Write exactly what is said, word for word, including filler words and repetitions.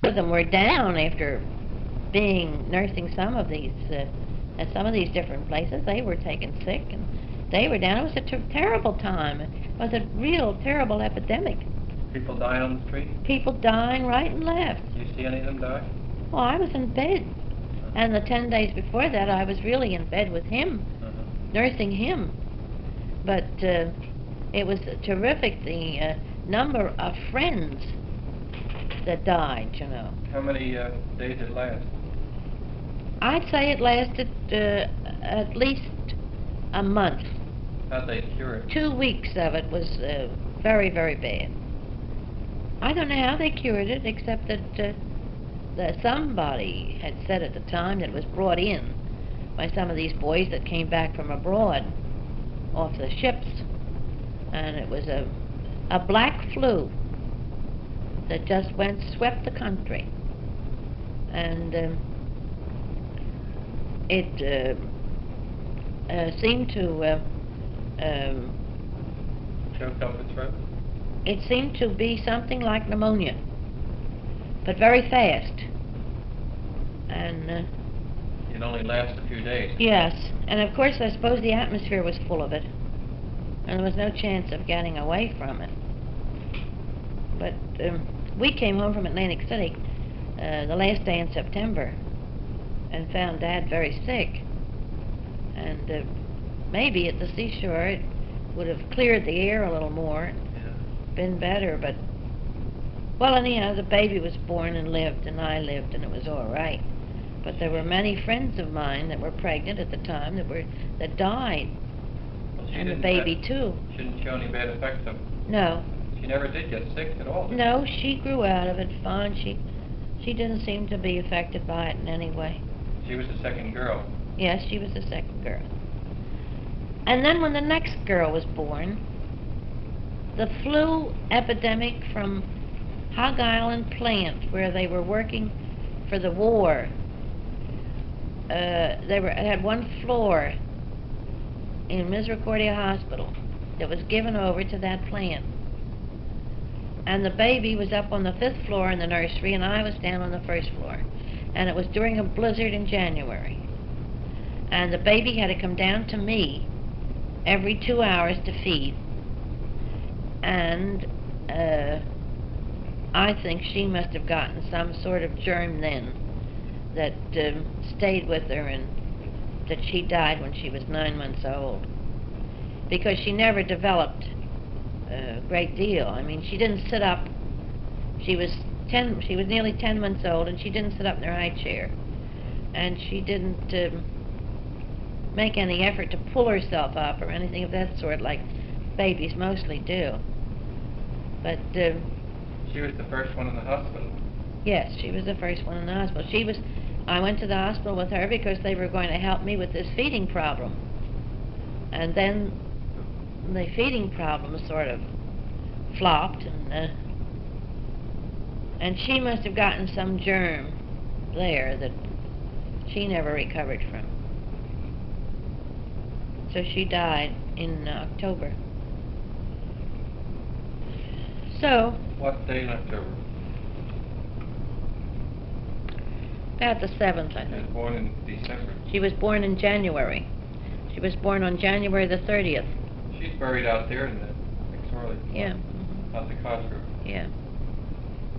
of them were down after being nursing some of these uh, at some of these different places. They were taken sick, and they were down. It was a ter terrible time. It was a real terrible epidemic. People die on the street? People dying right and left. You see any of them die? Well, I was in bed, and the ten days before that, I was really in bed with him, Uh-huh. nursing him. But uh, it was terrific, the uh, number of friends that died, you know. How many uh, days did it last? I'd say it lasted uh, at least a month. How'd they cure it? Two weeks of it was uh, very, very bad. I don't know how they cured it, except that, uh, that somebody had said at the time that it was brought in by some of these boys that came back from abroad off the ships, and it was a, a black flu that just went, swept the country. And um, it uh, uh, seemed to uh, um, Choked up the throat? it seemed to be something like pneumonia, but very fast. And uh, It only lasts a few days. yes, and of course I suppose the atmosphere was full of it, and there was no chance of getting away from it. But um, we came home from Atlantic City uh, the last day in September and found Dad very sick. And uh, maybe at the seashore it would have cleared the air a little more, Yeah. been better, but... Well, anyhow, the baby was born and lived, and I lived, and it was all right. But there were many friends of mine that were pregnant at the time that were that died, Well, she and the didn't baby, have- too. She didn't show any bad effects of No. She never did get sick at all. did No, she grew out of it fine. She, she didn't seem to be affected by it in any way. She? She was the second girl. Yes, she was the second girl. And then when the next girl was born, the flu epidemic from Hog Island plant, where they were working for the war, uh, they were, had one floor in Misericordia Hospital that was given over to that plant. And the baby was up on the fifth floor in the nursery, and I was down on the first floor. And it was during a blizzard in January. And the baby had to come down to me every two hours to feed. And uh, I think she must have gotten some sort of germ then that um, stayed with her, and that she died when she was nine months old. Because she never developed a great deal. I mean, she didn't sit up. She was ten. She was nearly ten months old, and she didn't sit up in her high chair, and she didn't um, make any effort to pull herself up or anything of that sort, like babies mostly do. But uh, She was the first one in the hospital. yes, she was the first one in the hospital. She was. I went to the hospital with her because they were going to help me with this feeding problem, and then the feeding problem sort of flopped, and uh, and she must have gotten some germ there that she never recovered from. So she died in uh, October. So What day in October? about the seventh, I She was think. born in December. She was born in January. She was born on January the thirtieth. She's buried out there in the McSorley. Yeah. Mhm. Out the Cosgrove. Yeah.